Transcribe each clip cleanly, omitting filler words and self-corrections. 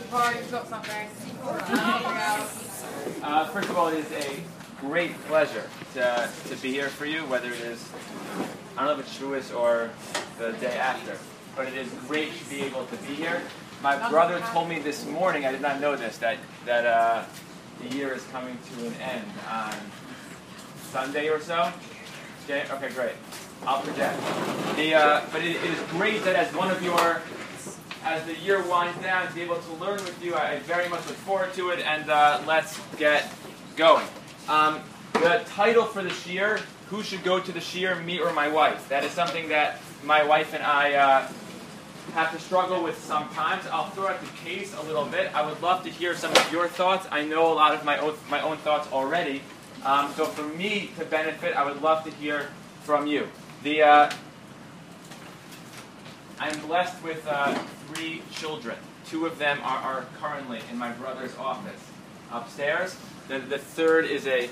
You've got something. First of all, it is a great pleasure to be here for you, whether it is, I don't know if it's Shavuos or the day after, but it is great to be able to be here. My brother told me this morning, I did not know this, that the year is coming to an end on Sunday or so. Okay, great. I'll project. But it is great that as the year winds down, to be able to learn with you. I very much look forward to it, and let's get going. The title for the shiur, who should go to the shiur, me or my wife? That is something that my wife and I have to struggle with sometimes. I'll throw out the case a little bit. I would love to hear some of your thoughts. I know a lot of my own thoughts already. So for me to benefit, I would love to hear from you. I'm blessed with 3 children. 2 of them are currently in my brother's office upstairs. The third is a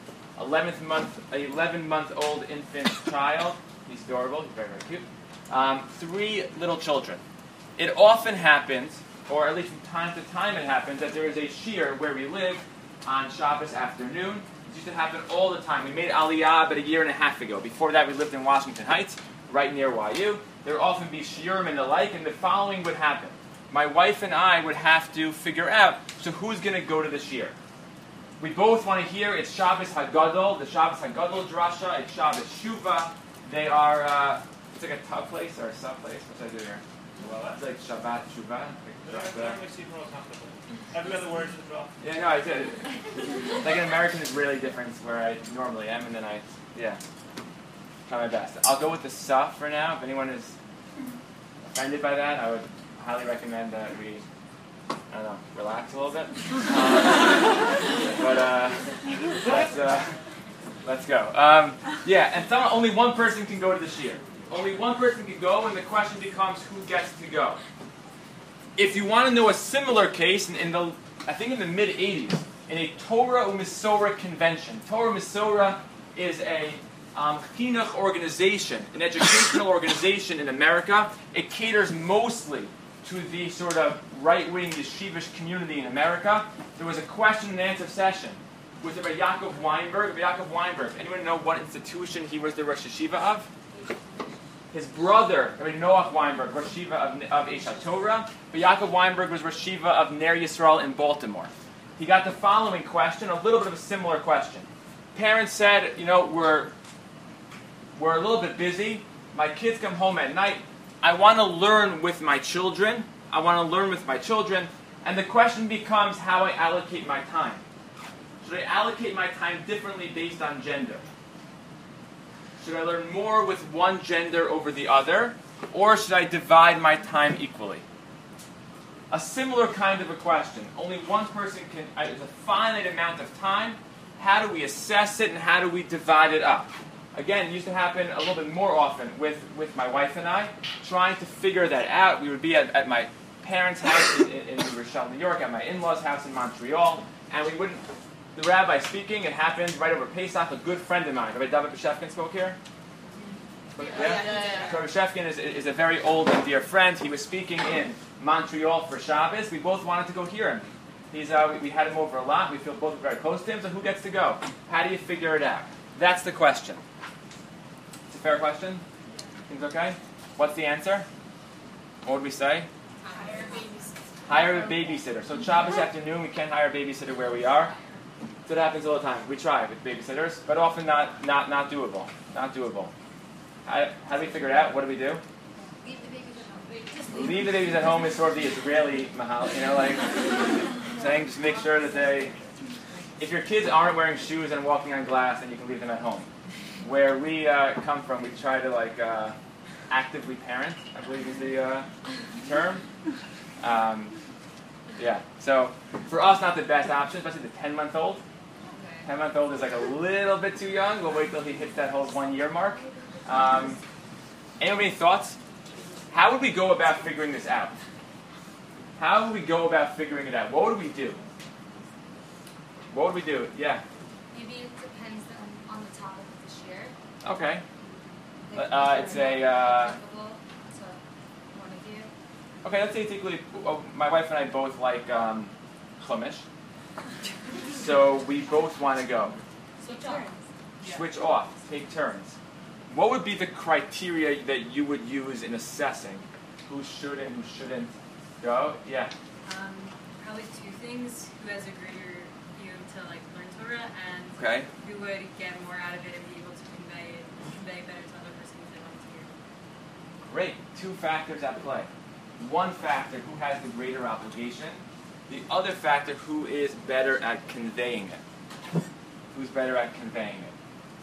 11-month-old infant child. He's adorable. He's very, very cute. 3 little children. It often happens, or at least from time to time it happens, that there is a shiur where we live on Shabbos afternoon. It used to happen all the time. We made Aliyah about 1.5 years ago. Before that, we lived in Washington Heights, right near YU. There would often be shiurim and the like, and the following would happen. My wife and I would have to figure out, so who's going to go to the shiur? We both want to hear, it's Shabbos HaGadol, the Shabbos HaGadol drasha, it's Shabbos Shuvah. They are, it's like a tub place or a sub place. What should I do here? Well, it's like Shabbat Shuvah. Have you got the words to draw? Yeah, no, I did. Like an American Israeli difference where I normally am, and then try my best. I'll go with the sa for now. If anyone is offended by that, I would highly recommend that we, I don't know, relax a little bit. Let's go. And only one person can go to the shiur. Only one person can go, and the question becomes who gets to go. If you want to know a similar case, I think in the mid-'80s, in a Torah U'Mesorah convention. Torah U'Mesorah is a chinuch organization, an educational organization in America. It caters mostly to the sort of right-wing yeshivish community in America. There was a question and answer session with Rabbi Yaakov Weinberg. Rabbi Yaakov Weinberg, anyone know what institution he was the Rosh Yeshiva of? His brother, Rabbi Noach Weinberg, Rosh Yeshiva of Eish HaTorah. But Yaakov Weinberg was Rosh Yeshiva of Ner Yisrael in Baltimore. He got the following question, a little bit of a similar question. Parents said, we're a little bit busy. My kids come home at night. I want to learn with my children. And the question becomes how I allocate my time. Should I allocate my time differently based on gender? Should I learn more with one gender over the other? Or should I divide my time equally? A similar kind of a question. Only one person can, it's a finite amount of time. How do we assess it and how do we divide it up? Again, it used to happen a little bit more often with my wife and I, trying to figure that out. We would be at my parents' house in New Rochelle, New York, at my in-laws' house in Montreal, and the rabbi speaking, it happened right over Pesach. A good friend of mine, Rabbi David Beshefkin, spoke here. Yeah. So Beshefkin is a very old and dear friend. He was speaking in Montreal for Shabbos. We both wanted to go hear him. We had him over a lot. We feel both very close to him. So who gets to go? How do you figure it out? That's the question. It's a fair question? Things okay? What's the answer? What would we say? Hire a babysitter. So Shabbos afternoon, we can't hire a babysitter where we are. So it happens all the time. We try with babysitters, but often not doable. Not doable. How do we figure it out? What do we do? Leave the babies at home is sort of the Israeli mahal, saying just make sure that if your kids aren't wearing shoes and walking on glass, then you can leave them at home. Where we come from, we try to actively parent, I believe is the term. So for us, not the best option, especially the 10-month-old. 10-month-old is like a little bit too young. We'll wait till he hits that whole 1-year mark. Any thoughts? How would we go about figuring this out? How would we go about figuring it out? What would we do? What would we do? Yeah. Maybe it depends on the topic of the shiur. Okay. It's it's a. applicable to one of you. Okay, let's say it's equally. My wife and I both like chumash, so we both want to go. Switch off. Switch off. Take turns. What would be the criteria that you would use in assessing who should and who shouldn't go? Yeah. Probably two things: who has a greater view to learn Torah, and Okay. who would get more out of it and be able to convey better to other person if they want to hear. Great. Two factors at play. One factor, who has the greater obligation. The other factor, who is better at conveying it. Who's better at conveying it.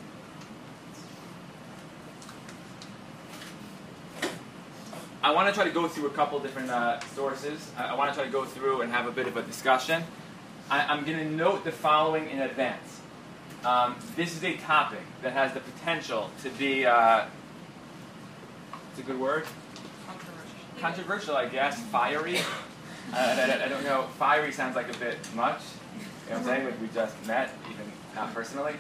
I want to try to go through a couple different sources. I want to try to go through and have a bit of a discussion. I'm going to note the following in advance. This is a topic that has the potential to be, it's a good word? Controversial, I guess. Fiery. I don't know. Fiery sounds like a bit much. You know what I'm saying? Like we just met, even not personally.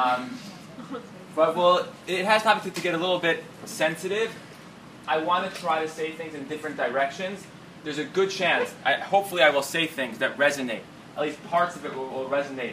But it has topics to get a little bit sensitive. I want to try to say things in different directions. There's a good chance, hopefully I will say things that resonate. At least parts of it will resonate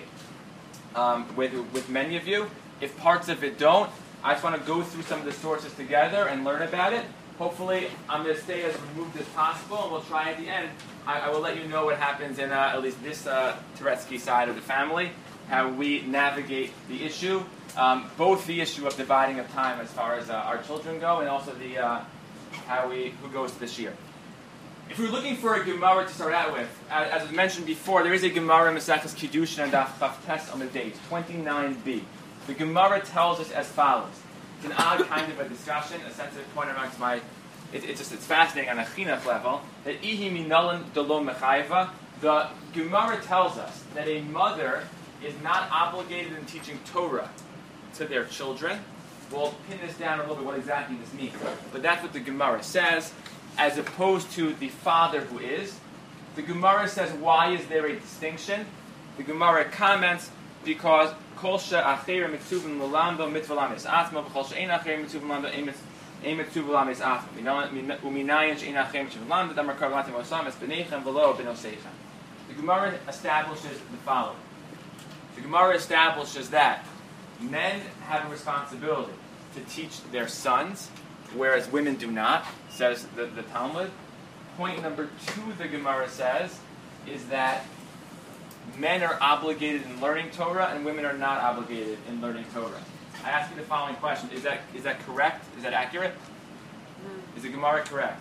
with many of you. If parts of it don't, I just want to go through some of the sources together and learn about it. Hopefully I'm going to stay as removed as possible, and we'll try at the end. I will let you know what happens in at least this Turetsky side of the family, how we navigate the issue, both the issue of dividing of time as far as our children go, and also the who goes to the shir. If we're looking for a Gemara to start out with, as was mentioned before, there is a Gemara in Maseches Kiddushin and Daf Tes Amud Beis 29b. The Gemara tells us as follows. It's an odd kind of a discussion, a sensitive point amongst my. It's fascinating on a chinuch level that ihi minalan delom mechayva. The Gemara tells us that a mother is not obligated in teaching Torah to their children. We'll pin this down a little bit what exactly this means. But that's what the Gemara says, as opposed to the father who is. The Gemara says, why is there a distinction? The Gemara comments, because kol she'acher mitzuvim l'lamdo mitzvah lamis atma, v'kol she'ein acher mitzuvim l'lamdo ein mitzvah lamis atma. U'minayin she'ein acher mitzuvim l'lamdo damar karvatim osam es b'neichem v'lo b'noseichem. The Gemara establishes the following. The Gemara establishes that men have a responsibility to teach their sons, whereas women do not, says the Talmud. Point number 2, the Gemara says, is that men are obligated in learning Torah and women are not obligated in learning Torah. I ask you the following question. Is that correct? Is that accurate? Is the Gemara correct?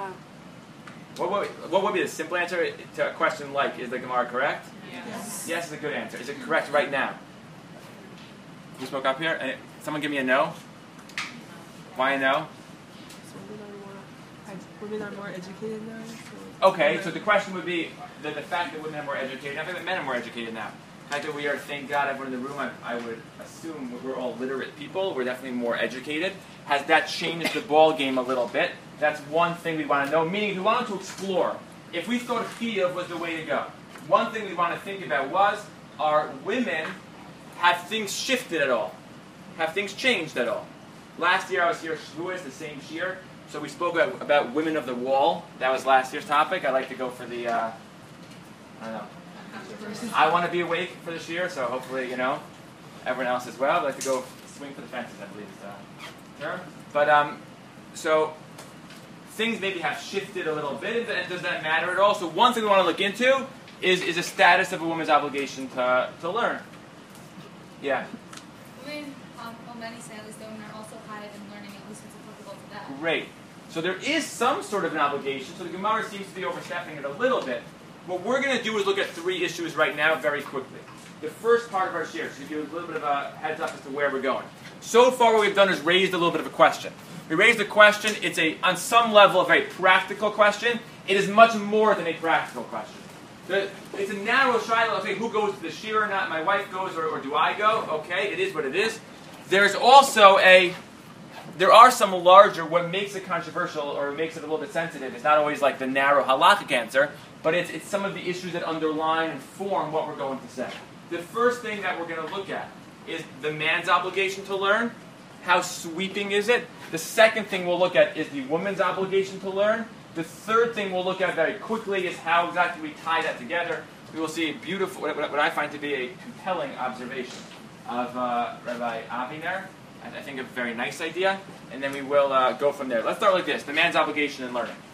What would be the simple answer to a question like, is the Gemara correct? Yes. Yes is a good answer. Is it correct right now? Who spoke up here? Someone give me a no? Why a no? Women are more educated now. So Okay, so the question would be the fact that women are more educated. I think that men are more educated now. The fact that we are, thank God, everyone in the room, I would assume we're all literate people. We're definitely more educated. Has that changed the ball game a little bit? That's one thing we want to know. Meaning, we wanted to explore. If we thought Chiyuv was the way to go, one thing we want to think about was, are women, have things shifted at all? Have things changed at all? Last year I was here, Shavuos, the same year. So we spoke about women of the wall. That was last year's topic. I like to go for the, I don't know. I want to be awake for this year, so hopefully, everyone else as well. I like to go swing for the fences, I believe is the term. But, so, things maybe have shifted a little bit, and does that matter at all? So one thing we want to look into is the status of a woman's obligation to learn. Yeah? Women, well, many say at least the women are also hired in learning, at least it's applicable to that. Great. So there is some sort of an obligation, so the Gemara seems to be overstepping it a little bit. What we're going to do is look at 3 issues right now very quickly. The first part of our share, so to give you a little bit of a heads up as to where we're going. So far what we've done is raised a little bit of a question. We raised a question, it's on some level a very practical question. It is much more than a practical question. It's a narrow shiloh, okay, who goes to the shir or not? My wife goes or do I go? Okay, it is what it is. There's also there are some larger, what makes it controversial or makes it a little bit sensitive, it's not always like the narrow halakhic answer, but it's some of the issues that underline and form what we're going to say. The first thing that we're going to look at is the man's obligation to learn. How sweeping is it? The second thing we'll look at is the woman's obligation to learn. The third thing we'll look at very quickly is how exactly we tie that together. We will see a beautiful, what I find to be a compelling observation of Rabbi Aviner. I think a very nice idea, and then we will go from there. Let's start like this: the man's obligation in learning.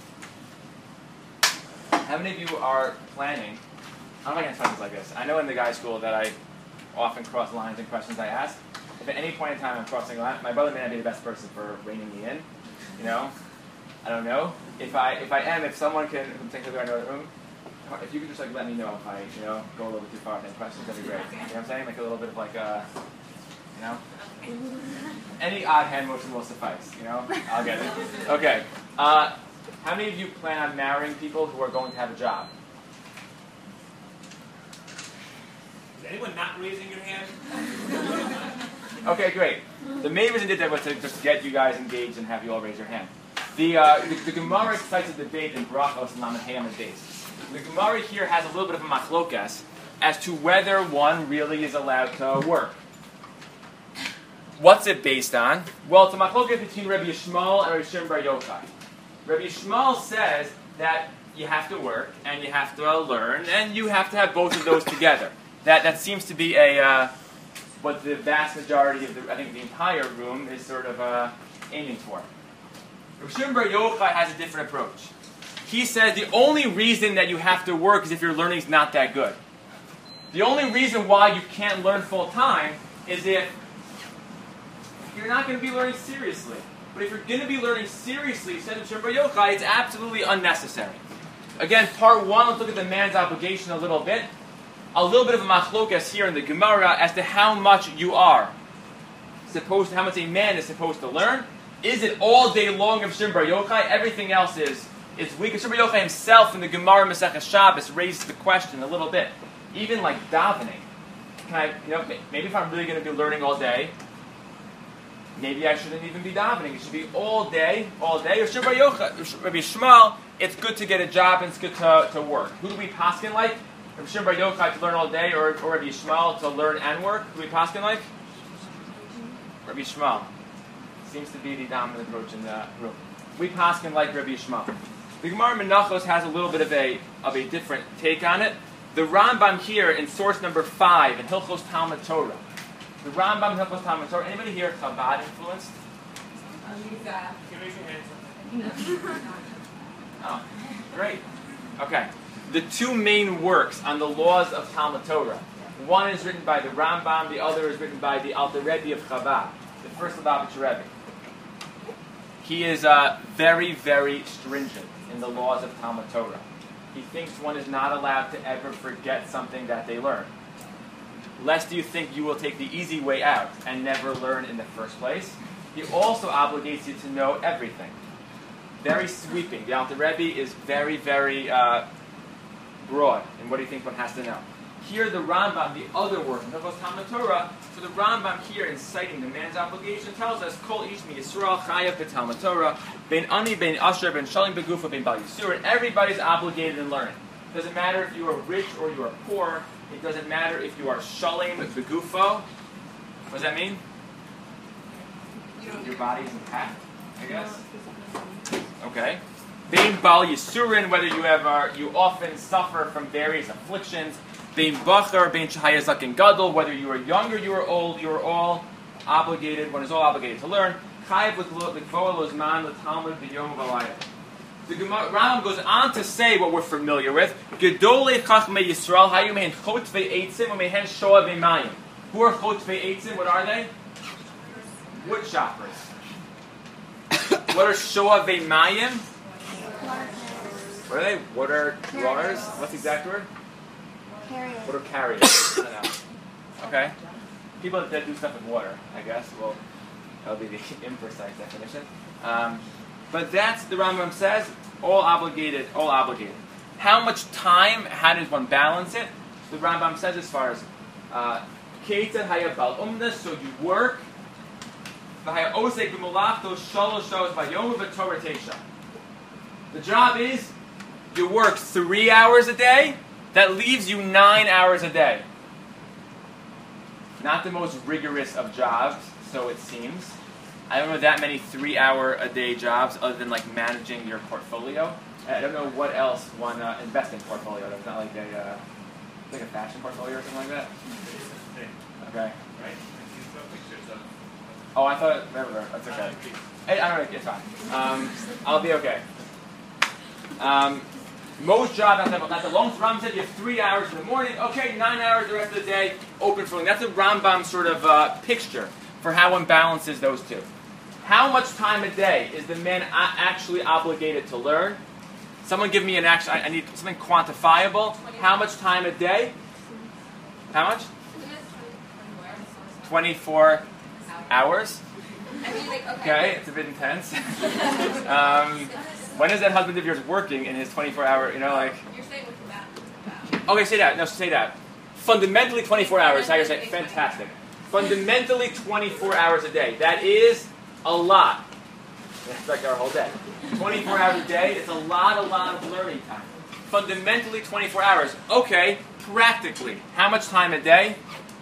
How many of you are planning? I'm not going to tell things like this. I know in the guy school that I often cross lines in questions I ask. If at any point in time I'm crossing a line, my brother may not be the best person for reining me in. You know, I don't know. If someone can take the other room, if you could just like let me know if I go a little bit too far in questions, that'd be great. You know what I'm saying? Like a little bit of like any odd hand motion will suffice. I'll get it. Okay. How many of you plan on marrying people who are going to have a job? Is anyone not raising your hand? Okay, great. The main reason I did that was to just get you guys engaged and have you all raise your hand. The Gemara cites a debate in Brachos and Lamed Hey Amud Beis. The Gemara here has a little bit of a machlokas as to whether one really is allowed to work. What's it based on? Well, it's a machlokas between Rabbi Yishmael and Rabbi Shimon Bar Yochai. Rabbi Yishmael says that you have to work and you have to learn and you have to have both of those together. That seems to be what the vast majority of the entire room is sort of aiming for. Rabbi Shimon Bar Yochai has a different approach. He says the only reason that you have to work is if your learning is not that good. The only reason why you can't learn full time is if you're not going to be learning seriously. But if you're going to be learning seriously, said Rabbi Shimon Bar Yochai, it's absolutely unnecessary. Again, part one, let's look at the man's obligation a little bit. A little bit of a machlokas here in the Gemara as to how much you are how much a man is supposed to learn. Is it all day long of Shimon Bar Yochai? Everything else is weak. Shimon Bar Yochai himself in the Gemara Masechah Shabbos raises the question a little bit. Even like davening. Maybe if I'm really going to be learning all day, maybe I shouldn't even be davening. It should be all day. Or Shimon Bar Yochai, Rabbi Yishmael, it's good to get a job and it's good to work. Who do we paskin like? Rabbi Shimon Bar Yochai to learn all day, or Rabbi Yishmael to learn and work? Who do we paskin like? Rabbi Yishmael. Seems to be the dominant approach in the room. We paskin like Rabbi Yishmael. The Gemara Menachos has a little bit of a different take on it. The Rambam here in source number 5 in Hilchos Talmud Torah. The Rambam in Hilchos Talmud Torah. Anybody here Chabad influenced? Raise your hand. Oh, great. Okay. The two main works on the laws of Talmud Torah. One is written by the Rambam, the other is written by the Alter Rebbe of Chabad, the first Lubavitcher Rebbe. He is very, very stringent in the laws of Talmud Torah. He thinks one is not allowed to ever forget something that they learn. Lest you think you will take the easy way out and never learn in the first place. He also obligates you to know everything. Very sweeping. The Alter Rebbe is very, very broad in what he thinks one has to know. Here the Rambam, the other work in Hilchos Talmud Torah, so the Rambam here in citing the man's obligation tells us, Kol ish mi Yisrael chayav b'Talmud Torah, ben ani, ben asher, ben shalim begufa, ben bal yisur, and everybody's obligated in learning. It doesn't matter if you are rich or you are poor. It doesn't matter if you are shalim begufo. What does that mean? Your body is intact, I guess. Okay. Bein bal yisurin, whether you often suffer from various afflictions. Bein bachar, bein shahaya zaken gadol, whether you are young or you are old, you are all obligated. One is all obligated to learn. Chayav l'kvoa lozman l'talmud b'yom v'layah. The Rambam goes on to say what we're familiar with. Gedolei chachmei Yisrael hayu mehen chotvei eitzim umehen shoah v'mayim. Who are chotvei eitzim? What are they? Wood choppers. What are shoah v'mayim? What are they? Water drawers? What's the exact word? Carriers. Water carriers. I don't know. Okay. People that do stuff with water, I guess. Well, that'll be the imprecise definition. But that's, the Rambam says, all obligated, all obligated. How much time, how does one balance it? The Rambam says as far as Keita haya bal umna, so you work. V'haya osek b'molachto shalosh shos v'yom v'torah teisha. The job is, you work 3 hours a day, that leaves you 9 hours a day. Not the most rigorous of jobs, so it seems. I don't know that many 3-hour-a-day jobs other than like managing your portfolio. I don't know what else one investing portfolio. It's not like a fashion portfolio or something like that. Okay. Right? You saw pictures of. Oh, I thought. Never. That's okay. Hey, I don't know. It's fine. I'll be okay. Most jobs, not the long Rambam said you have 3 hours in the morning. Okay, 9 hours the rest of the day. Open for learning. That's a Rambam sort of picture for how one balances those two. How much time a day is the man actually obligated to learn? Someone give me an action. I need something quantifiable. How much time a day? How much? 24 hours. I mean, like, Okay, it's a bit intense. When is that husband of yours working in his 24-hour, like... You're saying with that. Okay, say that. No, say that. Fundamentally 24 hours. How you're saying? Fantastic. Fundamentally 24 hours a day. That is a lot. That's like our whole day. 24 hours a day, it's a lot of learning time. Fundamentally 24 hours. Okay, practically. How much time a day?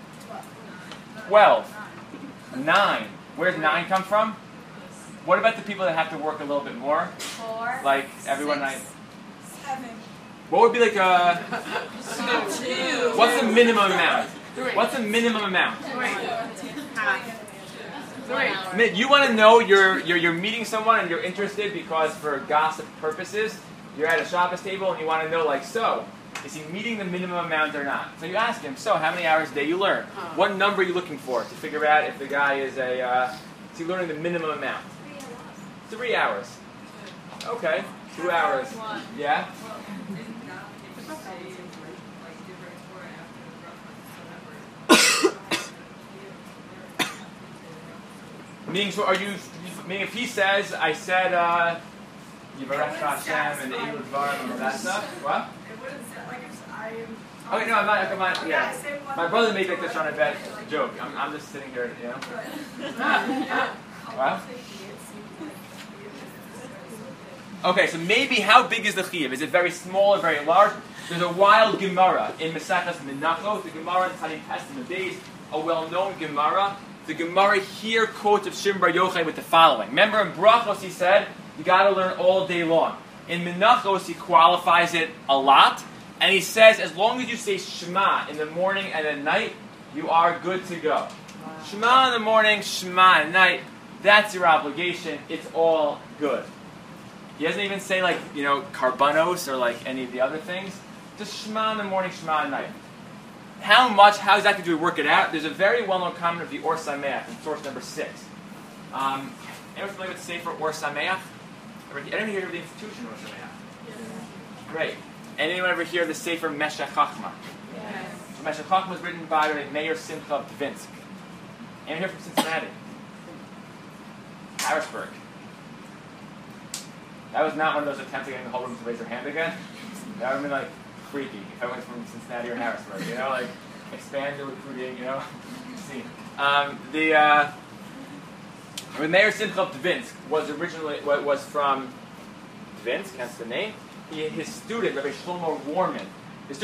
12. 9. Where does 9 come from? What about the people that have to work a little bit more? 4. Like everyone 6, 7. What would be like a... 2. What's the minimum amount? What's the minimum amount? 3. You want to know you're meeting someone and you're interested because for gossip purposes, you're at a Shabbos table and you want to know so, is he meeting the minimum amount or not? So you ask him, so how many hours a day you learn? What number are you looking for to figure out if the guy is is he learning the minimum amount? 3 hours. Okay, 2 hours. Yeah? Meaning, so meaning if he says, I said, Yivarech Hashem and the Eid Dvarim and all that stuff, what? It wouldn't sound like I am. Okay, no, I'm not, yeah. My brother made like this on a bad joke. I'm just sitting here, What? Okay, so maybe how big is the chiyuv? Is it very small or very large? There's a wild Gemara in Mesachas Menachos, the Gemara in Tzadik Testament days, a well-known Gemara. The Gemara here quotes of Shimon Bar Yochai with the following. Remember in Brachos he said, you got to learn all day long. In Menachos he qualifies it a lot, and he says as long as you say Shema in the morning and at night, you are good to go. Wow. Shema in the morning, Shema at night, that's your obligation. It's all good. He doesn't even say karbanos or any of the other things. Just Shema in the morning, Shema at night. How exactly do we work it out? There's a very well-known comment of the Or Sameach in source number 6. Anyone familiar with the Sefer Or Sameach? Anyone hear of the institution Or Sameach? Yes. Great. Anyone ever hear of the Sefer Meshech Chochmah? Yes. So Meshech Chochmah was written by Meir Simcha of Dvinsk. Anyone here from Cincinnati? Harrisburg. That was not one of those attempts to get in the whole room to raise their hand again. That would have been freaky if I went from Cincinnati or Harrisburg, expand the recruiting, scene. The Meir Simcha of Dvinsk was from Dvinsk, hence the name. His student, Rabbi Shlomo Warman, his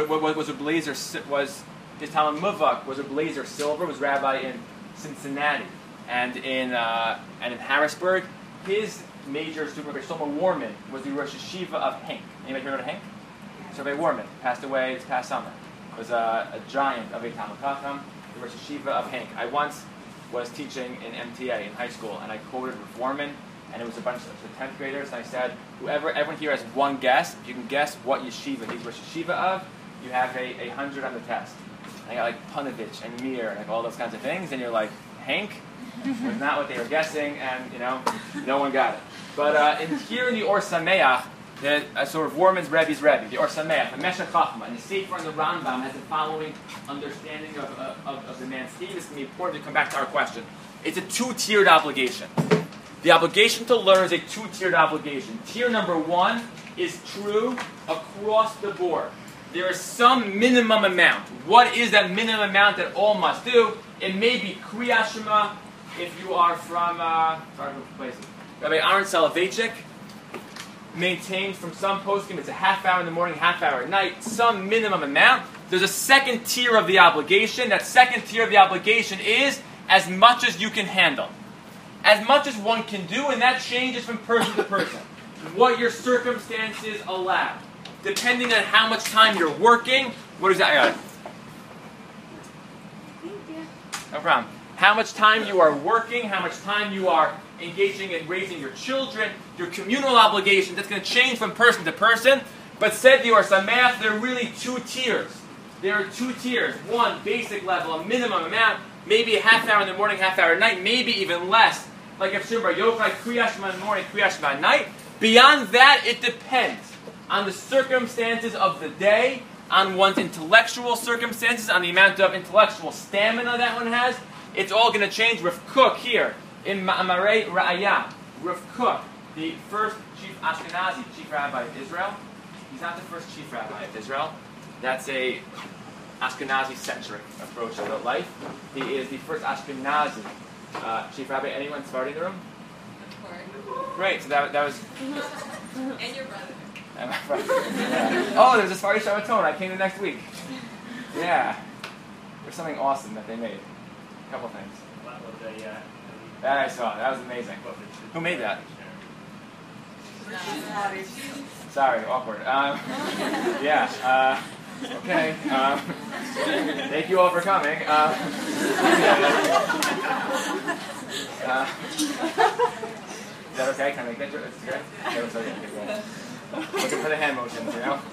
Talmud Muvak was a Blazer Silver, was rabbi in Cincinnati and in Harrisburg. His major student, Rabbi Shlomo Warman, was the Rosh Hashiva of Henk. Anybody heard of Henk? So Rabbi Warman passed away this past summer. Was a giant of a Talmud Chacham, the Rosh Hashiva of Henk. I once was teaching in MTA in high school, and I quoted Rav Warman, and it was a bunch of the 10th graders, and I said, everyone here has one guess. If you can guess what yeshiva he's Rosh Hashiva of, you have a 100 on the test. And I got Panovich and Mir and all those kinds of things, and you're like, Henk? It was not what they were guessing, and no one got it. But here in the Or Sameach, sort of Warman's Rebbe's Rebbe, the Or Sameach, the Meshech Chochmah, and the Sefer and the Rambam has the following understanding of the man's scheme. This is going to be important to come back to our question. It's a 2-tiered obligation. The obligation to learn is a 2-tiered obligation. Tier number 1 is true across the board. There is some minimum amount. What is that minimum amount that all must do? It may be Kriyas Shema if you are from Rabbi Aaron Soloveitchik. Maintained from some posting, it's a half hour in the morning, half hour at night, some minimum amount. There's a second tier of the obligation. That second tier of the obligation is as much as you can handle. as much as one can do, and that changes from person to person. What your circumstances allow. Depending on how much time you're working, what is that? I got it. No problem. How much time you are working, how much time you are engaging in raising your children, your communal obligations, that's going to change from person to person. But said the Or Sameach, there are really two tiers. There are two tiers. One, basic level, a minimum amount, maybe a half hour in the morning, half hour at night, maybe even less. Like if Shimon Bar Yochai, Kriya Shema in the morning, Kriya Shema at night. Beyond that, it depends on the circumstances of the day, on one's intellectual circumstances, on the amount of intellectual stamina that one has. It's all going to change. Rav Kook here, in Ma'amarei Ra'aya, Rav Kook, the first chief Ashkenazi, chief rabbi of Israel. He's not the first chief rabbi of Israel. That's a Ashkenazi-centric approach to life. He is the first Ashkenazi chief rabbi. Anyone Sephardi in the room? Great. So that was. And your brother. Oh, there's a Sephardi Shabbaton. I came the next week. Yeah. There's something awesome that they made. A couple things. That I saw. That was amazing. Who made that? Sorry, awkward. Yeah. Okay. Thank you all for coming. Is that okay? Can I make that joke? It's good? That looks okay. Okay, looking for the hand motions, you know?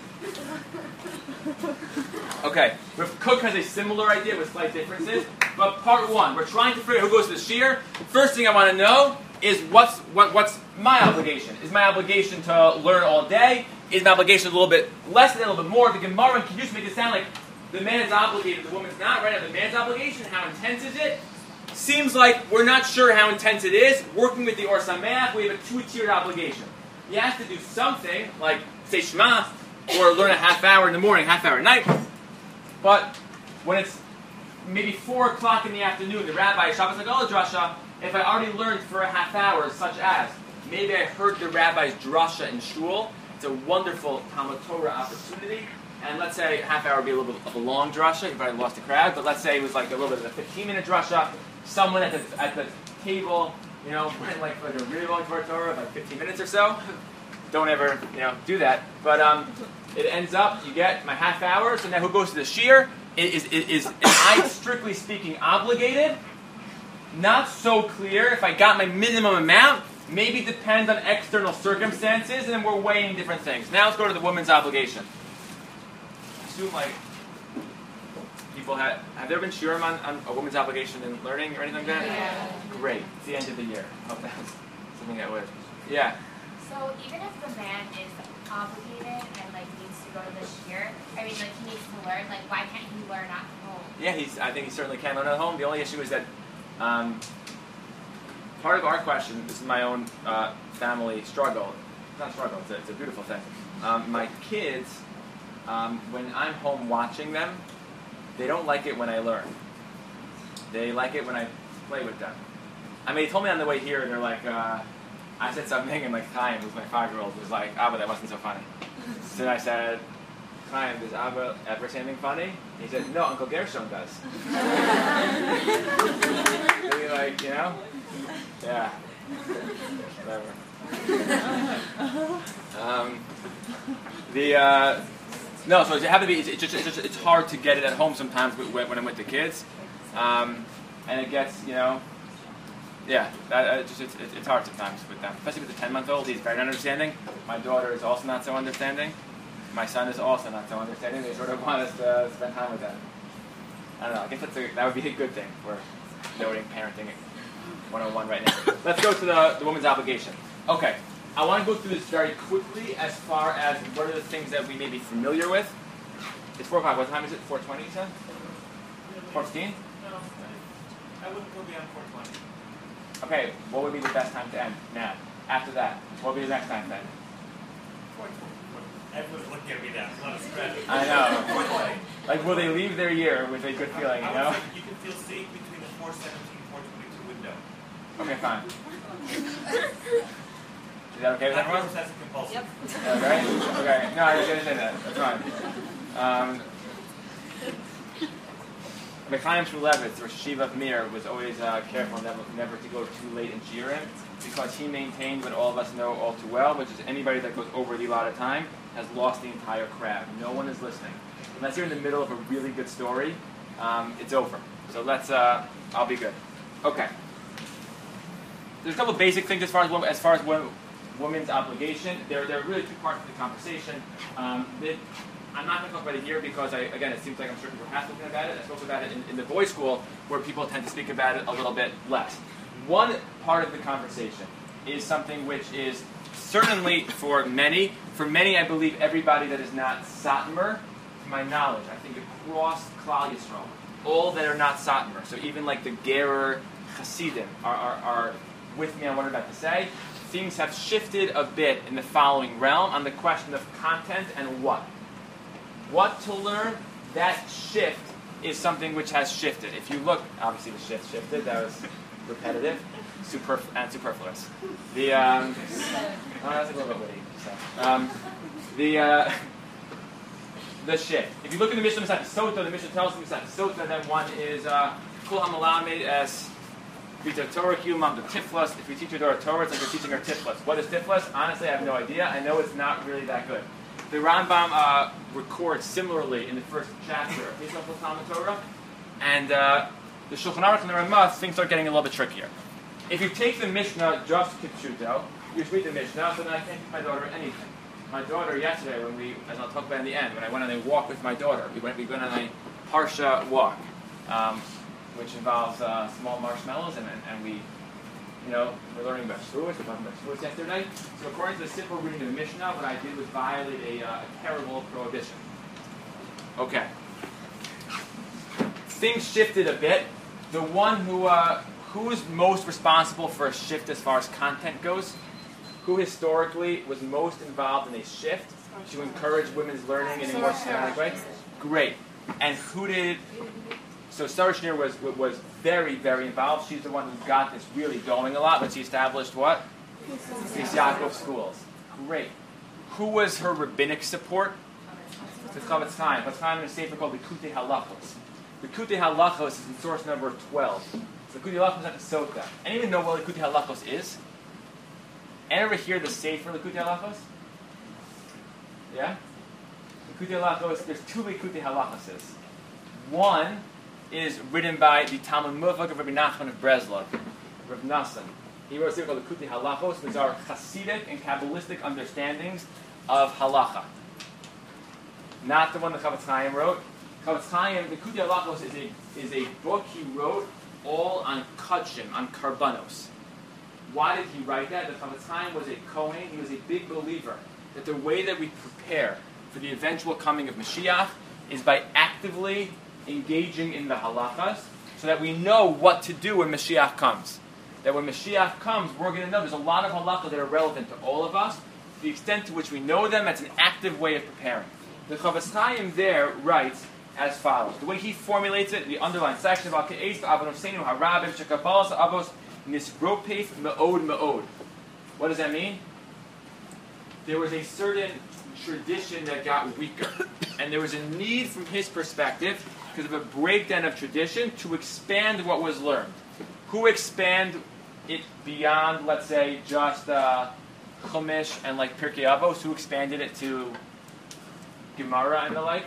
Okay. Rav Kook has a similar idea with slight differences. But part one, we're trying to figure out who goes to the shiur. First thing I want to know is what's my obligation? Is my obligation to learn all day? Is my obligation a little bit less than a little bit more? The Gemara can just make it sound like the man's obligated, the woman's not. Right now, the man's obligation, how intense is it? Seems like we're not sure how intense it is. Working with the Or Sameach, we have a two-tiered obligation. You have to do something, like say Shema, or learn a half hour in the morning, half hour at night. But when it's maybe 4 o'clock in the afternoon, the rabbi, Shabbos Haggalah drasha, if I already learned for a half hour, such as, maybe I heard the rabbi's drasha in shul, it's a wonderful Talmud Torah opportunity, and let's say half hour would be a little bit of a long drasha, you've already lost the crowd, but let's say it was like a little bit of a 15-minute drasha, someone at the table, you know, went like a really long Torah, like 15 minutes or so. Don't ever, do that. But it ends up, you get my half hour, so now who goes to the shiur? Is I, strictly speaking, obligated? Not so clear. If I got my minimum amount, maybe depends on external circumstances, and we're weighing different things. Now let's go to the woman's obligation. Assume like people have there been shiurim on a woman's obligation in learning or anything like that? Yeah. Great. It's the end of the year. Hope that's something that would. Yeah. So even if the man is obligated and needs to go to the shiur, he needs to learn. Why can't he learn at home? Yeah, I think he certainly can learn at home. The only issue is that part of our question. This is my own family struggle. It's not struggle. It's a beautiful thing. My kids, when I'm home watching them, they don't like it when I learn. They like it when I play with them. They told me on the way here, they're like. I said something, and Chaim, who's my 5-year-old, was like, Abba, that wasn't so funny. So then I said, Chaim, does Abba ever say anything funny? He said, no, Uncle Gershon does. Maybe yeah, whatever. No, so it had to be. It's hard to get it at home sometimes when I'm with the kids, and it gets Yeah, it's hard sometimes with them, especially with the 10-month-old. He's very understanding. My daughter is also not so understanding. My son is also not so understanding. They sort of want us to spend time with them. I don't know. I guess that would be a good thing. We're noting parenting 101 right now. Let's go to the woman's obligation. Okay, I want to go through this very quickly as far as what are the things that we may be familiar with. It's 4 o'clock. What time is it? 4:20, you said? 4:15? No, I wouldn't go beyond 4:20. Okay, what would be the best time to end now? After that, what would be the next time to end? 4:20. Everyone's looking at me now. It's not a spread. I know. 4:20. Will they leave their year with a good feeling, I would say you can feel safe between the 4:17 and 4:22 window. Okay, fine. Is that okay with everyone? That's a compulsion. Yep. Okay. Okay. No, I was going to say that. That's fine. Chaim Shmulevitz, or Shiva of Mir, was always careful never to go too late in Shiurim, because he maintained what all of us know all too well, which is anybody that goes over the allotted time has lost the entire crowd. No one is listening. Unless you're in the middle of a really good story, it's over. So I'll be good. Okay. There's a couple basic things as far as women's obligation. There are really two parts of the conversation. I'm not going to talk about it here because, again, it seems like I'm sure people have spoken about it. I spoke about it in the boys' school, where people tend to speak about it a little bit less. One part of the conversation is something which is certainly for many, I believe everybody that is not Satmar, to my knowledge, I think across Klal Yisrael, all that are not Satmar, so even like the Gerer Hasidim are with me on what I'm about to say, things have shifted a bit in the following realm on the question of content and what. What to learn, that shift is something which has shifted. If you look, obviously the shift shifted, that was repetitive and superfluous. That was a little bit witty. The shift. If you look at the Mishnah Masechet Sota, the Mishnah tells us Masechet Sota that one is Kol HaMalamed as V'Tor Torah Kiyumam Tiflas. If you teach your Torah, it's like you're teaching her Tiflas. What is Tiflas? Honestly, I have no idea. I know it's not really that good. The Rambam records similarly in the first chapter of his Talmud Torah, and the Shulchan Aruch and the Ramah, things start getting a little bit trickier. If you take the Mishnah just Kipshuto, you read the Mishnah, so then I can't teach my daughter anything. My daughter yesterday, as I'll talk about in the end, when I went on a walk with my daughter, we went on a Parsha walk, which involves small marshmallows, and we, we're learning about Shavuos. We're talking about Shavuos yesterday. So according to the simple reading of the Mishnah, what I did was violate a terrible prohibition. Okay. Things shifted a bit. The one who is most responsible for a shift as far as content goes, who historically was most involved in a shift to encourage women's learning in a more systematic way? Great. And who did? So Sarah Schneer was very, very involved. She's the one who got this really going a lot, but she established what? These Yaakov schools. Great. Who was her rabbinic support? The Chavetz Chaim. Chavetz Chaim in a sefer called the Likutei Halachos. The Likutei Halachos is in source number 12. The Likutei Halachos is at the Sota. Anyone know what the Likutei Halachos is? Ever hear the sefer Likutei Halachos? Yeah? Likutei Halachos, there's two Likutei Halachoses. One is written by the Talmud Muvag of Rabbi Nachman of Breslov, Rav Nassan. He wrote a sefer called Likutei Halachos, which are Hasidic and Kabbalistic understandings of halacha. Not the one that Chavetz Chaim wrote. Chavetz Chaim, the Likutei Halachos is a book he wrote all on kudshim, on karbanos. Why did he write that? The Chavetz Chaim was a Kohen. He was a big believer that the way that we prepare for the eventual coming of Mashiach is by actively engaging in the halachas, so that we know what to do when Mashiach comes. That when Mashiach comes, we're going to know there's a lot of halachas that are relevant to all of us. To the extent to which we know them, that's an active way of preparing. The Chavetz Chaim there writes as follows. The way he formulates it, the underlined section of Al-Ke'ez, Avonosenu Harabim, Shekabalas Avos, Nisropef Me'od Me'od. What does that mean? There was a certain tradition that got weaker. And there was a need from his perspective, because of a breakdown of tradition, to expand what was learned. Who expand it beyond, let's say, just Chumash and like Pirkei Avos? Who expanded it to Gemara and the like?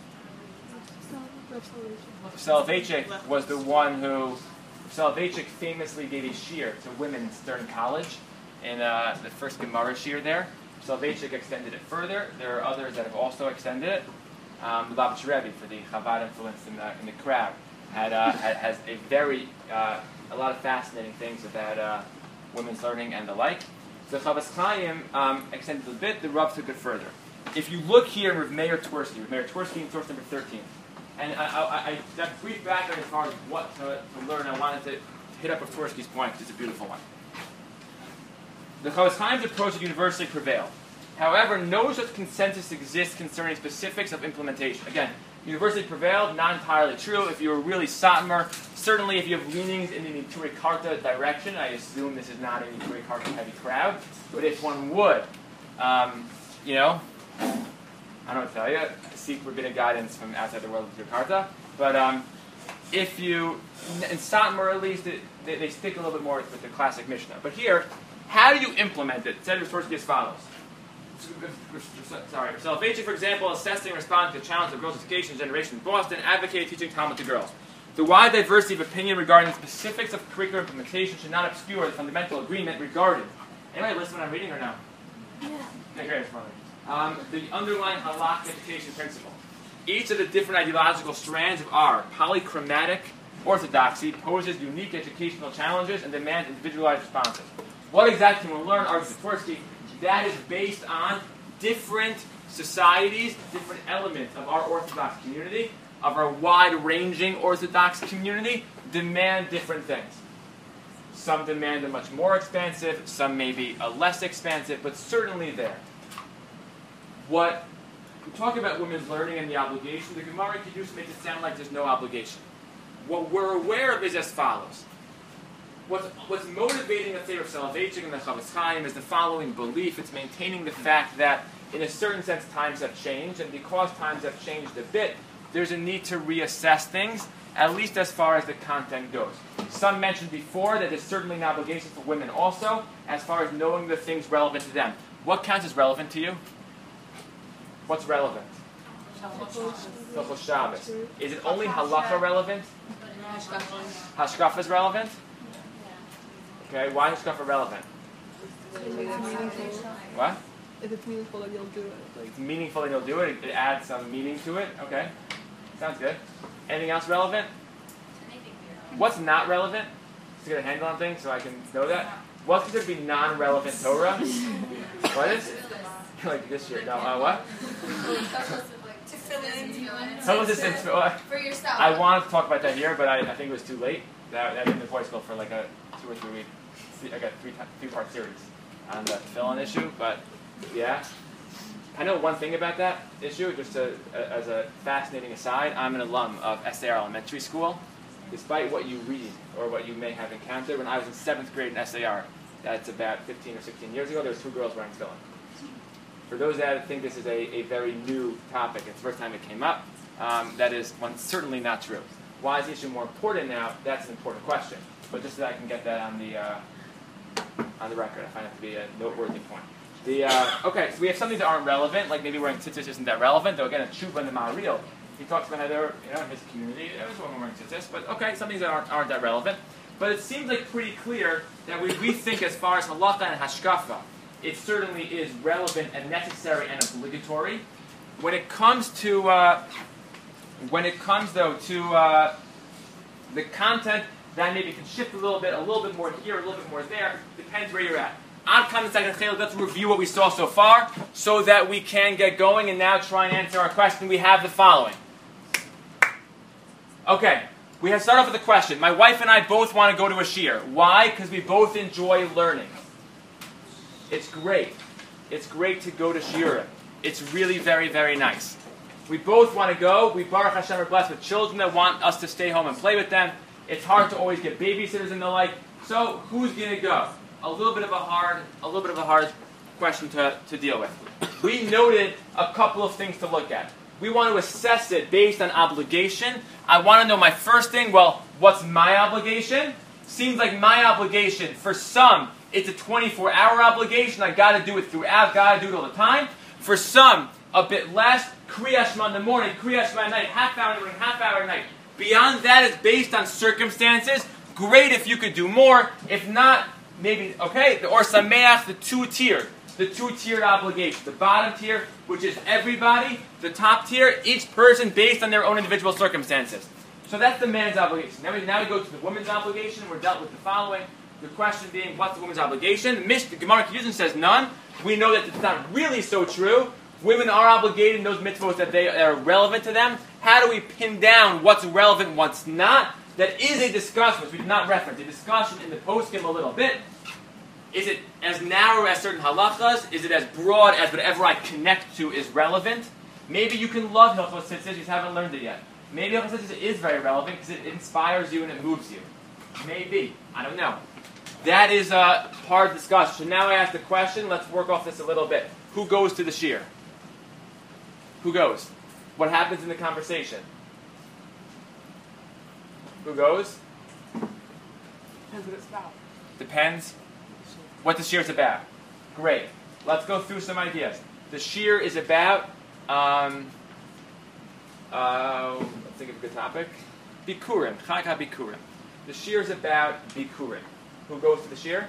Soloveitchik was the one who... Soloveitchik famously gave a shiur to women during college in the first Gemara shiur there. Soloveitchik extended it further. There are others that have also extended it. The Lubavitch Rebbe, for the Chabad influence in the crowd, has a lot of fascinating things about women's learning and the like. The Chavetz Chaim extended it a bit. The Rav took it further. If you look here in Rav Meir Twersky in source number 13, and that brief background as far as what to learn, I wanted to hit up with Twersky's point because it's a beautiful one. The Chavetz Chaim's approach would universally prevail. However, no such consensus exists concerning specifics of implementation. Again, universally prevailed, not entirely true. If you were really Satmar, certainly if you have leanings in the Neturei Karta direction, I assume this is not a Neturei Karta heavy crowd, but if one would, I don't know what to tell you, seek rabbinic guidance from outside the world of Neturei Karta, but if you, in Satmar at least, they stick a little bit more with the classic Mishnah. But here, how do you implement it? Said it's supposed to be as follows. Sorry. Soloveitchik, for example, assessing and responding to the challenge of girls' education generation in Boston, advocated teaching Talmud to girls. The wide diversity of opinion regarding the specifics of curricular implementation should not obscure the fundamental agreement regarding. Anybody listen when I'm reading or no? Yeah. Okay, great. The underlying halakha education principle. Each of the different ideological strands of our polychromatic orthodoxy poses unique educational challenges and demands individualized responses. What exactly can we learn, argues Tversky, that is based on different societies, different elements of our Orthodox community, of our wide-ranging Orthodox community, demand different things. Some demand a much more expansive, some maybe a less expansive, but certainly there. What we talk about women's learning and the obligation, the Gemara in Kedusha makes it sound like there's no obligation. What we're aware of is as follows. What's motivating the theory of Soloveitchik and the Chavetz Chaim is the following belief. It's maintaining the fact that, in a certain sense, times have changed, and because times have changed a bit, there's a need to reassess things, at least as far as the content goes. Some mentioned before that there's certainly an obligation for women also, as far as knowing the things relevant to them. What counts as relevant to you? What's relevant? Hilchos Shabbos. Is it only halacha relevant? Hashkafa is relevant? Okay, why is hashkafa relevant? What? If it's meaningful, then you'll do it. It's meaningful, then you'll do it. It adds some meaning to it. Okay, sounds good. Anything else relevant? What's not relevant? Just to get a handle on things so I can know that. What's considered to be non-relevant Torah? What is? Like this year. No, what? To fill in. Tell us this For yourself. I wanted to talk about that here, but I think it was too late. That in the voice bill for like a 2 or 3 week. I got a 3-part series on the fill-in issue, but yeah. I know one thing about that issue, just as a fascinating aside. I'm an alum of SAR Elementary School. Despite what you read or what you may have encountered, when I was in 7th grade in SAR, that's about 15 or 16 years ago, there was 2 girls wearing fill-in. For those that think this is a very new topic, it's the first time it came up, that is certainly not true. Why is the issue more important now? That's an important question. But just so that I can get that on the record, I find it to be a noteworthy point. Okay, so we have some things that aren't relevant, like maybe wearing tzitzis isn't that relevant, though again, it's Tshuva in the Ma'aril. He talks about how there, in his community, there was a woman wearing tzitzis, but okay, some things that aren't that relevant. But it seems like pretty clear that we think as far as halacha and hashkafa, it certainly is relevant and necessary and obligatory. When it comes to the content, that maybe can shift a little bit more here, a little bit more there, depends where you're at. Let's review what we saw so far so that we can get going and now try and answer our question. We have the following. Okay, we have started off with a question. My wife and I both want to go to a shiur. Why? Because we both enjoy learning. It's great. It's great to go to shiurim. It's really very, very nice. We both want to go. We, Baruch Hashem, are blessed with children that want us to stay home and play with them. It's hard to always get babysitters and the like. So who's going to go? A little bit of a hard question to deal with. We noted a couple of things to look at. We want to assess it based on obligation. I want to know my first thing, well, what's my obligation? Seems like my obligation, for some, it's a 24-hour obligation. I got to do it throughout, got to do it all the time. For some, a bit less. Kriya Shema in the morning, Kriya Shema at night, half hour in the morning, half hour at night. Beyond that, it's based on circumstances. Great if you could do more. If not, maybe, okay, the Or Sameach, the two-tiered obligation. The bottom tier, which is everybody. The top tier, each person based on their own individual circumstances. So that's the man's obligation. Now we go to the woman's obligation. We're dealt with the following. The question being, what's the woman's obligation? The Gemara Kedushin says none. We know that it's not really so true. Women are obligated in those mitzvot that they are relevant to them. How do we pin down what's relevant, what's not? That is a discussion, which we did not reference. A discussion in the poskim a little bit. Is it as narrow as certain halachas? Is it as broad as whatever I connect to is relevant? Maybe you can love Hilchos Tzitzis, you just haven't learned it yet. Maybe Hilchos Tzitzis is very relevant because it inspires you and it moves you. Maybe. I don't know. That is part of the discussion. So now I ask the question, let's work off this a little bit. Who goes to the shiur? Who goes? What happens in the conversation? Who goes? Depends what it's about. Depends what the shear is about. Great. Let's go through some ideas. The shear is about, let's think of a good topic. Bikurim. Chag HaBikurim. The shear is about Bikurim. Who goes to the shear?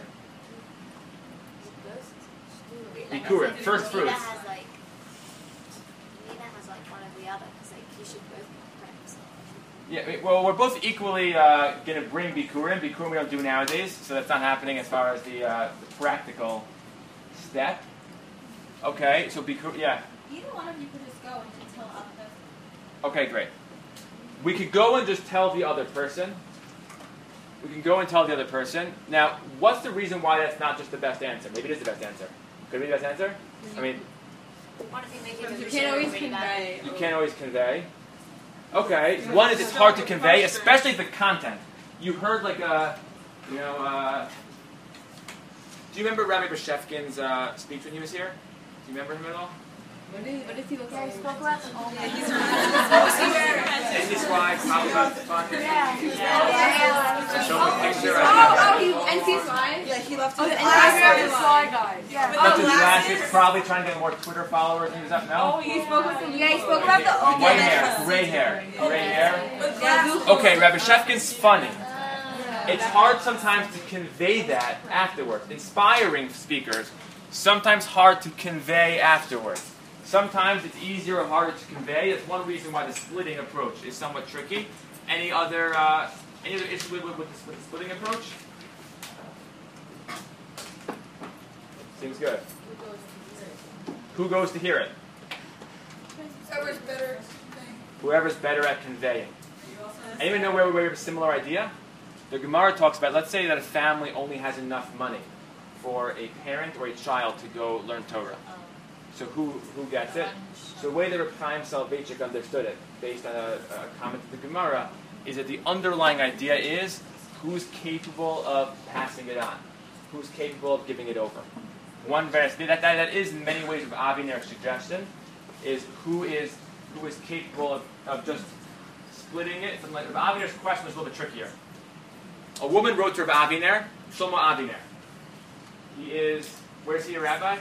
Bikurim. First fruits. Nina has like one of the other, because like you should both practice. Yeah, well, we're both equally going to bring Bikurim. Bikurim we don't do nowadays, so that's not happening as far as the practical step. Okay, so Bikurim, yeah. Either one of you could just go and just tell other. Okay, great. We could go and just tell the other person. We can go and tell the other person. Now, what's the reason why that's not just the best answer? Maybe it is the best answer. Could it be the best answer? I mean, What if you make it? You can't always convey. you can't always convey. Okay, one is it's hard to convey, especially the content. You heard like a, do you remember Rabbi Beshefkin's speech when he was here? Do you remember him at all? What does he look Yeah, like? he spoke about the whole Yeah, he's from And his wife, how about the fun? Show me a picture. NC's live? Yeah, he left his guy. Yeah. Left his glasses, probably trying to get more Twitter followers and stuff. No? He spoke with the Yeah, he spoke about the old White hair, gray hair, gray hair. Okay, Rabbi Shefkin's funny. It's hard sometimes to convey that afterwards. Inspiring speakers, sometimes hard to convey afterwards. Sometimes it's easier or harder to convey. That's one reason why the splitting approach is somewhat tricky. Any other issue with the splitting approach? Seems good. Who goes to hear it? Whoever's better. Whoever's better at conveying. Anyone know where we have a similar idea? The Gemara talks about, let's say that a family only has enough money for a parent or a child to go learn Torah. So who gets it? So the way that Reb Chaim Soloveitchik understood it, based on a comment of the Gemara, is that the underlying idea is who's capable of passing it on, who's capable of giving it over. One verse that is in many ways Rav Aviner's suggestion is who is capable of just splitting it. Something like Rav Aviner's question was a little bit trickier. A woman wrote to Rav Aviner, Shlomo Aviner. He is, where's he a rabbi?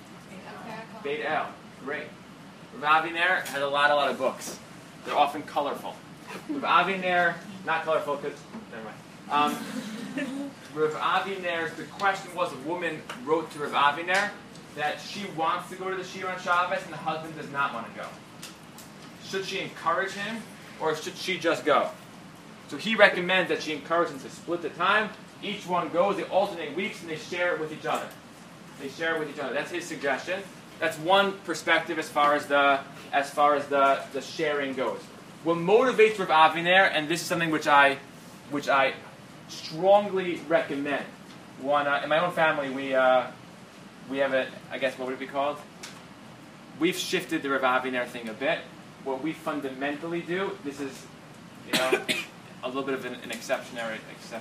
Beit El. Great. Rav Aviner has a lot of books. They're often colorful. Rav Aviner, not colorful because, never mind. Rav Aviner, the question was, a woman wrote to Rav Aviner that she wants to go to the Shir on Shabbos and the husband does not want to go. Should she encourage him or should she just go? So he recommends that she encourage them to split the time. Each one goes, they alternate weeks, and they share it with each other. That's his suggestion. That's one perspective as far as the sharing goes. What motivates Rav Aviner, and this is something which I strongly recommend. One, in my own family, we have a, I guess, what would it be called? We've shifted the Rav Aviner thing a bit. What we fundamentally do, this is, a little bit of an exceptional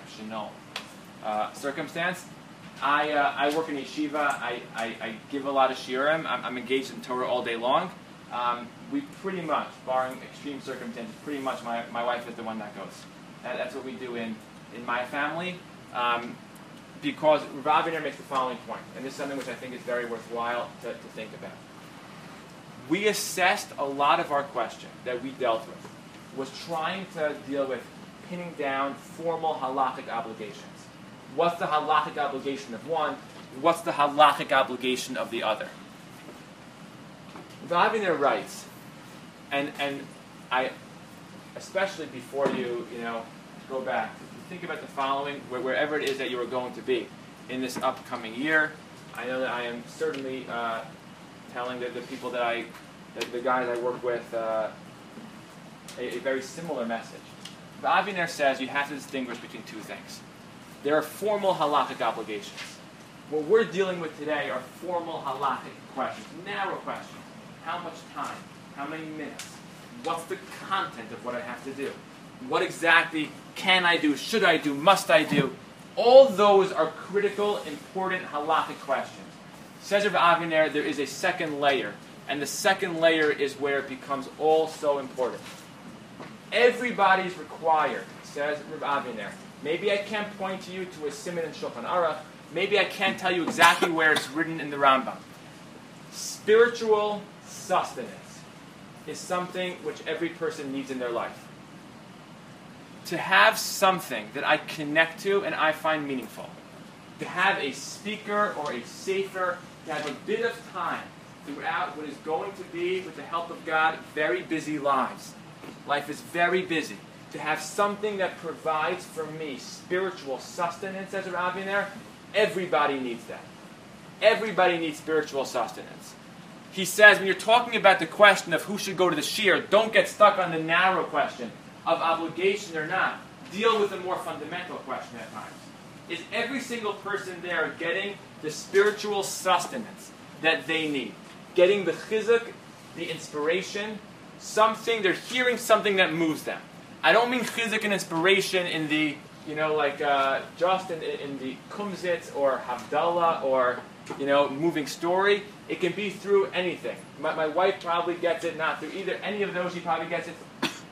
circumstance. I work in yeshiva. I give a lot of shiurim. I'm engaged in Torah all day long. We pretty much, barring extreme circumstances, pretty much my wife is the one that goes. That's what we do in my family. Because Rav Aviner makes the following point, and this is something which I think is very worthwhile to think about. We assessed a lot of our question that we dealt with was trying to deal with pinning down formal halachic obligations. What's the halachic obligation of one? What's the halachic obligation of the other? Rav Aviner writes, and I, especially before you go back, think about the following, wherever it is that you are going to be in this upcoming year. I know that I am certainly telling the people that the guys I work with a very similar message. Rav Aviner says you have to distinguish between two things. There are formal halachic obligations. What we're dealing with today are formal halachic questions, narrow questions. How much time? How many minutes? What's the content of what I have to do? What exactly can I do? Should I do? Must I do? All those are critical, important halachic questions. Says Rav Aviner, there is a second layer, and the second layer is where it becomes all so important. Everybody is required says Rav Aviner. Maybe I can't point to you to a siman in Shulchan Aruch. Maybe I can't tell you exactly where it's written in the Rambam. Spiritual sustenance is something which every person needs in their life. To have something that I connect to and I find meaningful. To have a speaker or a sefer, to have a bit of time throughout what is going to be, with the help of God, very busy lives. Life is very busy. To have something that provides for me spiritual sustenance, as Rav Aviner, everybody needs that. Everybody needs spiritual sustenance. He says, when you're talking about the question of who should go to the shiur, don't get stuck on the narrow question of obligation or not. Deal with a more fundamental question at times. Is every single person there getting the spiritual sustenance that they need? Getting the chizuk, the inspiration, something, they're hearing something that moves them. I don't mean chizuk and inspiration in the, just in the kumzitz or havdalah or, moving story. It can be through anything. My wife probably gets it, not through either any of those. She probably gets it.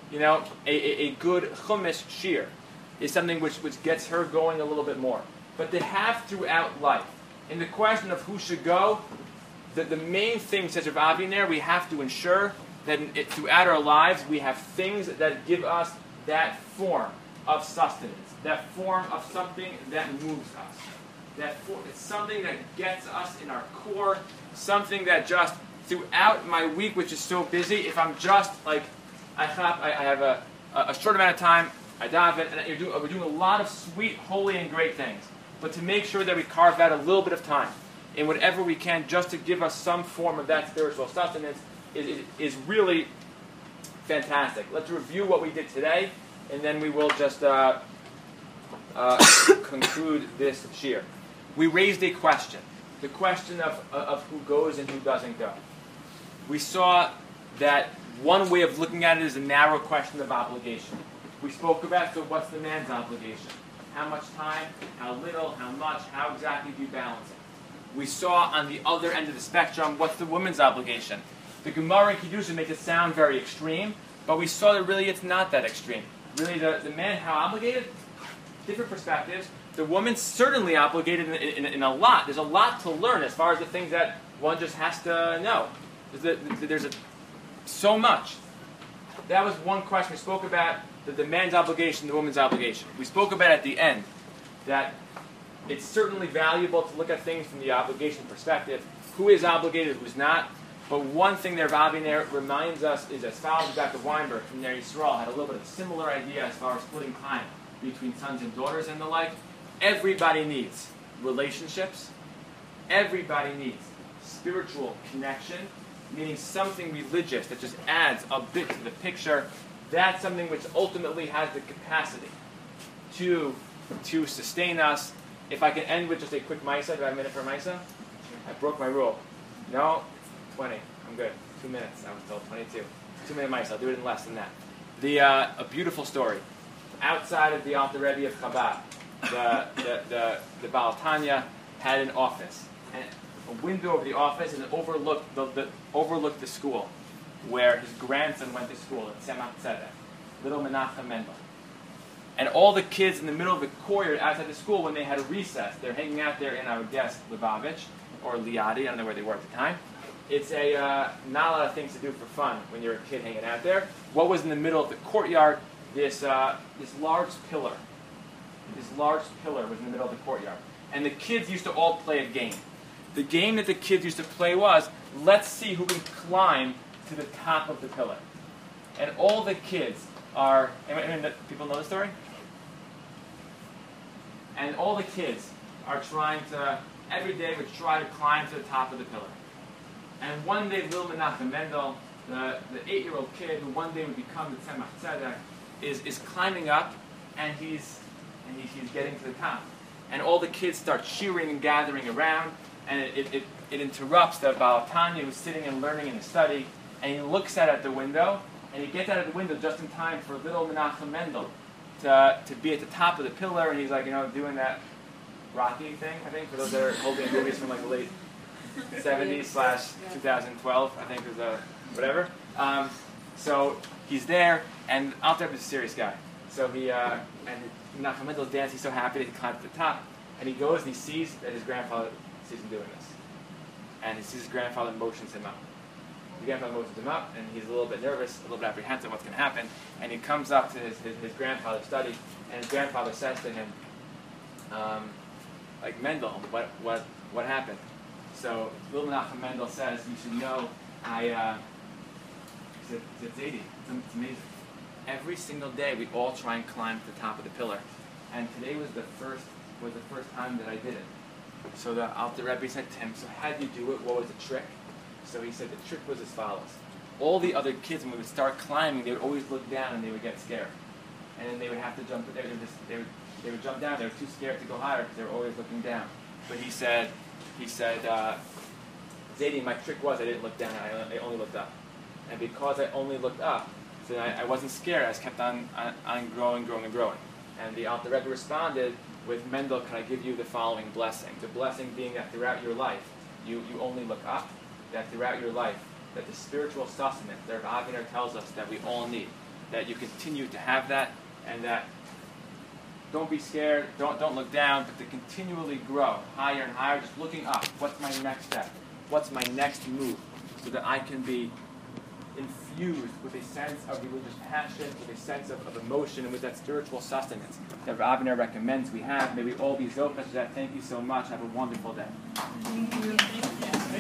A good chumash shiur is something which gets her going a little bit more. But to have throughout life, in the question of who should go, the main thing, says Rav Aviner, we have to ensure that throughout our lives we have things that give us that form of sustenance, that form of something that moves us. It's something that gets us in our core, something that just throughout my week, which is so busy, if I'm just like, I have a short amount of time, I daven, and we're doing a lot of sweet, holy, and great things. But to make sure that we carve out a little bit of time in whatever we can just to give us some form of that spiritual sustenance is really fantastic. Let's review what we did today, and then we will just conclude this shiur. We raised a question, the question of who goes and who doesn't go. We saw that one way of looking at it is a narrow question of obligation. We spoke about, so what's the man's obligation? How much time, how little, how much, how exactly do you balance it? We saw on the other end of the spectrum, what's the woman's obligation? The Gemara in Kiddushin makes it sound very extreme, but we saw that really it's not that extreme. Really, the man, how obligated? Different perspectives. The woman's certainly obligated in a lot. There's a lot to learn as far as the things that one just has to know. There's so much. That was one question. We spoke about the man's obligation, the woman's obligation. We spoke about at the end that it's certainly valuable to look at things from the obligation perspective. Who is obligated, who's not. But one thing there, Rav Aviner reminds us is as follows. Dr. Weinberg from Ner Yisrael had a little bit of a similar idea as far as splitting time between sons and daughters and the like. Everybody needs relationships. Everybody needs spiritual connection, meaning something religious that just adds a bit to the picture. That's something which ultimately has the capacity to sustain us. If I can end with just a quick Maisa, do I have a minute for Maisa? I broke my rule. No? 20. I'm good. 2 minutes. I was told 22. 2-minute Maisa. I'll do it in less than that. A beautiful story. Outside of the Alter Rebbe of Chabad, the Baal Tanya had an office. And a window over the office, and it overlooked the school where his grandson went to school at Tzemach Tzedek, little Menachem Mendel. And all the kids in the middle of the courtyard outside the school, when they had a recess, they're hanging out there in, I would guess, Lubavitch or Liadi, I don't know where they were at the time. It's not a lot of things to do for fun when you're a kid hanging out there. What was in the middle of the courtyard? This large pillar. This large pillar was in the middle of the courtyard. And the kids used to all play a game. The game that the kids used to play was, let's see who can climb to the top of the pillar. And all the kids are, people know the story? And all the kids are trying to, every day would try to climb to the top of the pillar. And one day, little Menachem Mendel, the 8-year-old kid who one day would become the Tzemach Tzedek, is climbing up, and he's getting to the top. And all the kids start cheering and gathering around, and it interrupts the Baal Tanya who's sitting and learning in his study, and he looks out at the window, and he gets out of the window just in time for little Menachem Mendel to be at the top of the pillar, and he's like, doing that Rocky thing, I think, for those that are holding movies from like the late 70s/2012, I think was whatever. So he's there, and Alter Rebbe is a serious guy. so he, and Menachem Mendel's dance, he's so happy that he climbed to the top, and he goes and he sees that his grandfather sees him doing this. And he sees his grandfather motions him up. His grandfather motions him up, and he's a little bit nervous, a little bit apprehensive what's going to happen, and he comes up to his grandfather's study, and his grandfather says to him, like, Mendel, what happened? So little Menachem Mendel says, you should know, he said, Zadie, it's amazing. Every single day we all try and climb to the top of the pillar. And today was the first time that I did it. So the Alter Rebbe said to him, so how did you do it? What was the trick? So he said the trick was as follows. All the other kids, when we would start climbing, they would always look down and they would get scared. And then they would have to jump, they would jump down, they were too scared to go higher because they were always looking down. But he said, Zadie, my trick was I didn't look down, I only looked up. And because I only looked up, so I wasn't scared, I just kept on growing. And the Alter Rebbe responded with, Mendel, can I give you the following blessing? The blessing being that throughout your life, you only look up, that throughout your life, that the spiritual sustenance that Rav Aviner tells us that we all need, that you continue to have that, and that don't be scared, don't look down, but to continually grow higher and higher, just looking up. What's my next step? What's my next move? So that I can be infused with a sense of religious passion, with a sense of emotion, and with that spiritual sustenance that Rav Aviner recommends we have. May we all be zocheh to that. Thank you so much. Have a wonderful day. Thank you.